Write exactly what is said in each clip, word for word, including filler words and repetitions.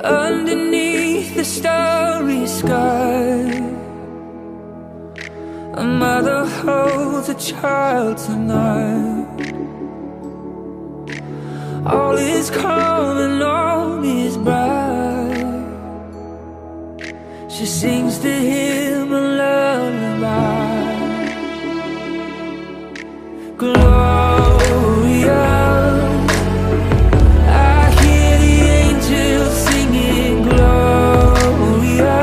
underneath the starry sky. A mother holds a child tonight. All is calm and all is bright. She sings to him a lullaby. Gloria, I hear the angels singing Gloria.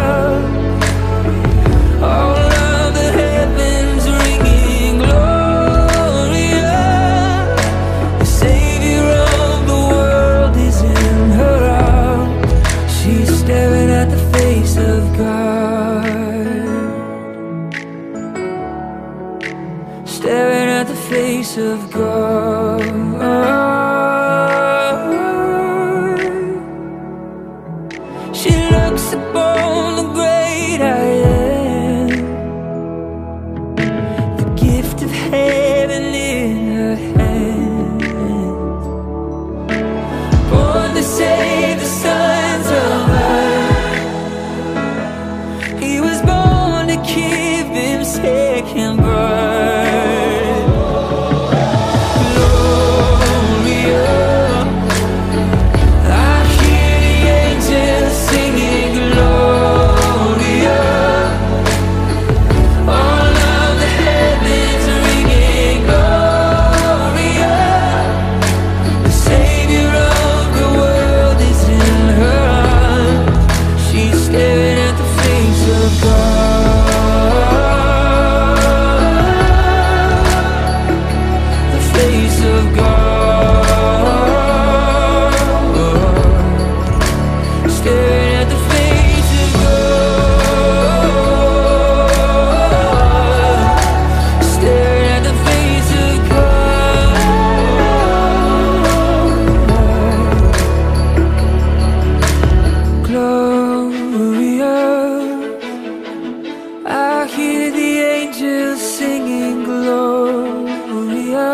All of the heavens ringing Gloria. The Savior of the world is in her arms. She's staring at the face of God, staring at the face of God. She looks upon the great I am, the gift of heaven in her hand, born to save the sons of earth. He was born to give him second birth. Gloria, I hear the angels singing Gloria. All of the heavens ringing Gloria. The Savior of the world is in her arms. She's staring at the face of God, the face of God, staring at the face of God, staring at the face of God. Gloria, I hear the angels singing Gloria.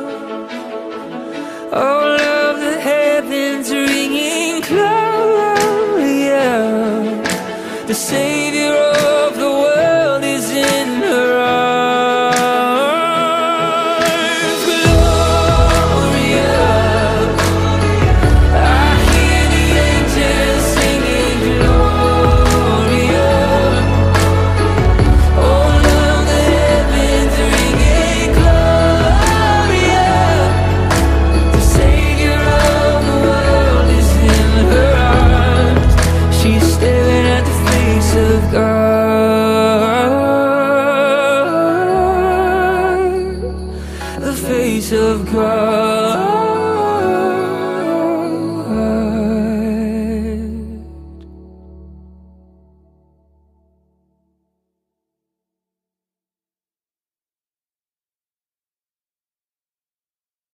All of the heavens ringing Gloria. The Savior of the world is in her arms. Gloria, I hear the angels singing Gloria. All of the heavens ringing Gloria. The Savior of the world is in her arms. She's staring at the face of God, the face of God.